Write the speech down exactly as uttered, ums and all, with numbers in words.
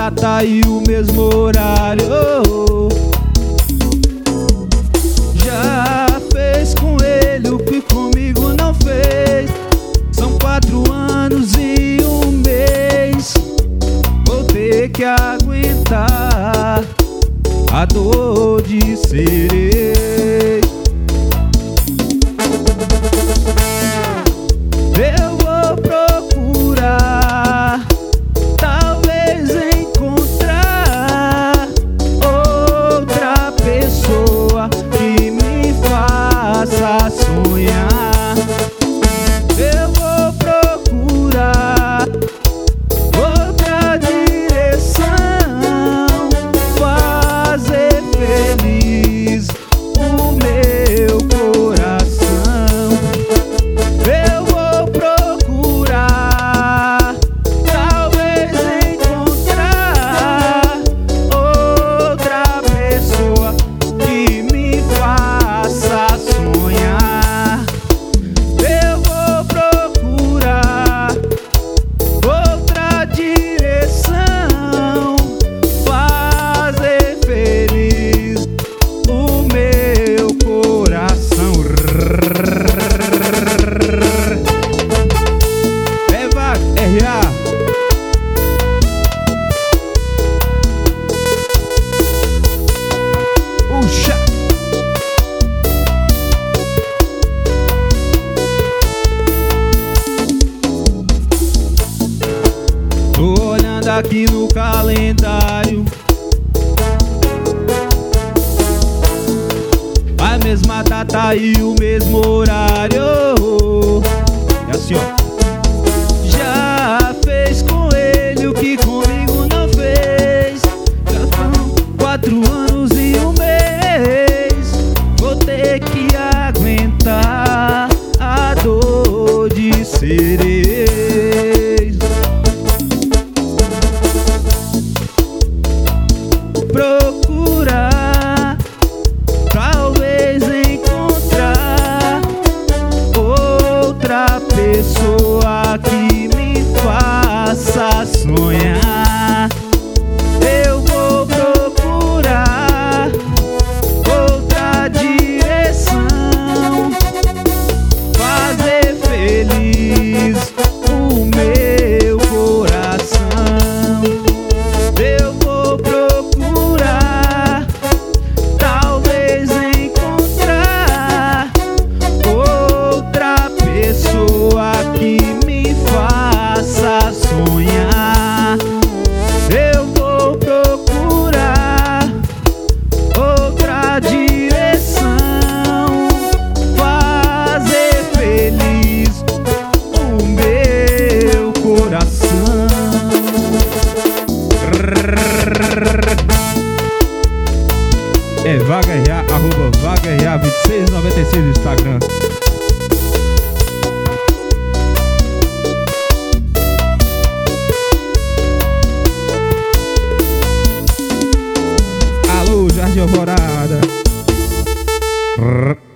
data e o mesmo horário. Já fez com ele o que comigo não fez. São quatro anos e um mês. Vou ter que aguentar a dor de ser ex. Eu vou procurar, talvez encontrar outra pessoa que me faça sonhar. Eu vou procurar outra direção, fazer feliz o meu coração. Eu vou procurar, talvez encontrar outra pessoa que me faça sonhar. Eu vou procurar outra direção, fazer feliz o meu coração. Eva R A. Puxa. Tô olhando aqui no calendário, a mesma data e o mesmo horário. É assim, ó. Já fez com ele o que comigo não fez. Já são quatro anos e um mês. Vou ter que aguentar a dor de ser ex. Procurar, talvez encontrar outra pessoa que me faça sonhar. Eu vou procurar outra direção, fazer feliz o meu coração. Eu vou procurar, talvez encontrar outra pessoa que me faça sonhar. Eu vou procurar outra direção, fazer feliz o meu coração. É Vaga R A, arroba Vaga R A vinte e seis noventa e seis no Instagram. Alô, Jardim Alvorada.